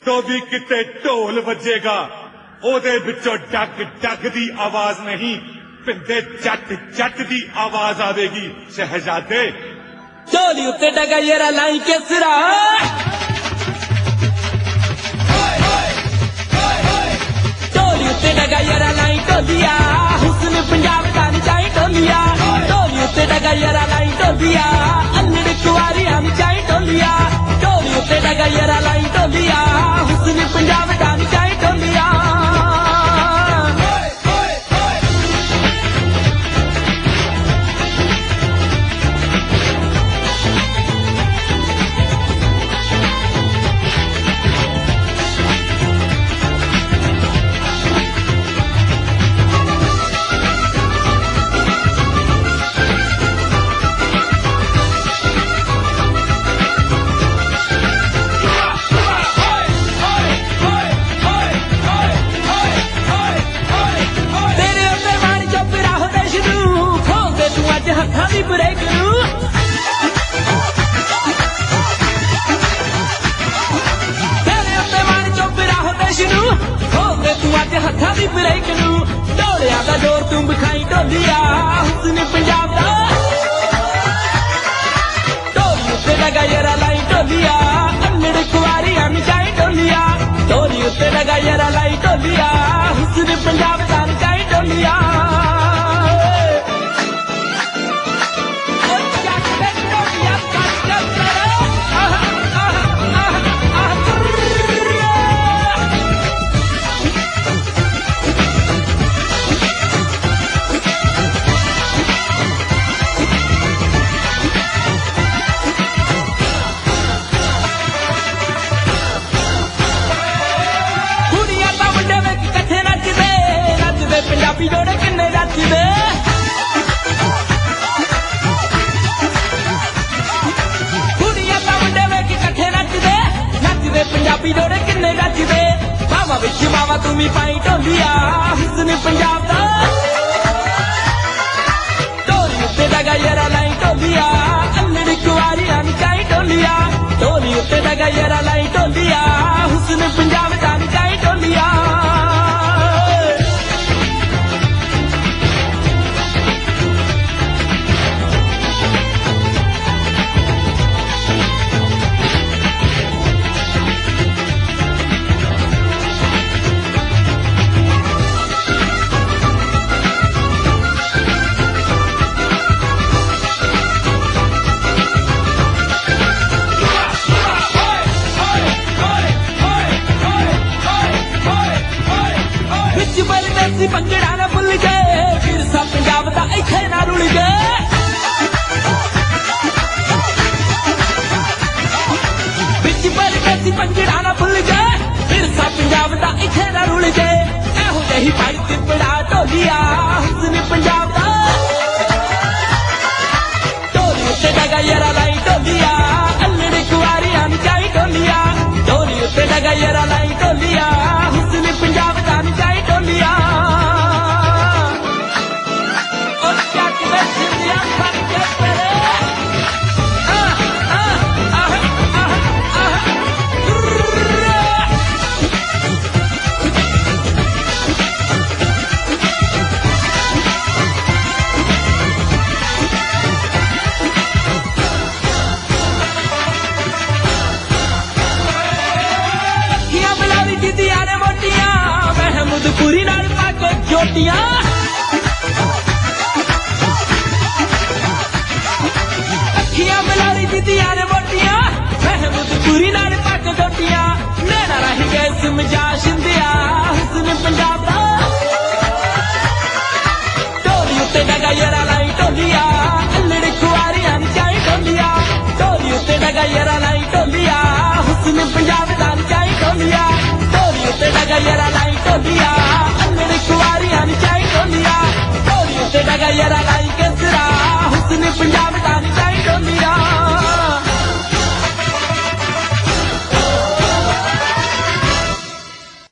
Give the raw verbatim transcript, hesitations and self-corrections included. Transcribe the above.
तो भी किते ढोल बजेगा ओदे विचों डग डग दी आवाज नहीं पिंदे जट जट दी आवाज आवेगी शहजादे ढोली उत्ते डगा येरा लाई के सिरा ढोली उत्ते डगा येरा लाई ढोलिया हुस्न पंजाब दा नचाई ढोलिया ढोली उत्ते डगा येरा लाई ढोलिया अल्लड़ कुवारियां नचाई ढोलिया ढोली उत्ते डगा येरा लाई ढोलिया हुस्न पंजाब दा नचाई ढोलिया हत्था दी ब्रेक नू तेरे उत्ते मान चौपड़ा हो देश नू हो गए तू अज हत्था दी ब्रेक नू ढोलिया दा जोर तू विखाई ढोलिया हुस्न पंजाब दा ढोली उत्ते लगा येरा लाई ढोलिया अल्लड़ कुवारियां नचाई ढोलिया ढोली उत्ते लगा येरा लाई ढोलिया हुस्न पंजाब दा नचाई ढोलिया पंजाबी जोड़े किन्ने नचदे कुड़ियां तां मुंडे वेख इकट्ठे नचदे नचदे पंजाबी जोड़े किन्ने नचदे मावा विच मावा तू भी पाई ढोलिया हुस्न पंजाब दा ढोली उत्ते डगा येरा लाई ढोलिया अल्लड़ कुवारियां नचाई ढोलिया ढोली उत्ते डगा येरा लाई ढोलिया हुस्न पंजाब दा नचाई ढोलिया पंजड़ा ना भुल गए फिर सा पंजाब दा इत्थे ना रुल गए बिच पर कैसी पंजड़ा ना भुल गए फिर सा पंजाब दा इत्थे ना रुल गए एहो जही पाई तिपड़ा ढोलिया हुस्न पंजाब दा ढोली उत्ते डगा येरा लाई ढोलिया अल्लड़ कुवारियां नचाई ढोलिया ढोली उत्ते डगा येरा लाई ढोलिया हुस्न पंजाब दा नचाई ढोलिया पूरी नाल पाके जोटियां अखियां मलारी दीदियां ने मोटियां महमूद पूरी नाल पाके जोटियां नैना रही गए समझा शिंदिया हुस्न पंजाब दा ढोली उत्ते डगा येरा लाई ढोलिया अल्लड़ कुवारियां नचाई ढोलिया ढोली उत्ते डगा येरा लाई ढोलिया हुस्न पंजाब दा नचाई ढोलिया ढोली उत्ते डगा येरा लाई ढोलिया अल्लड़ कुवारियां नचाई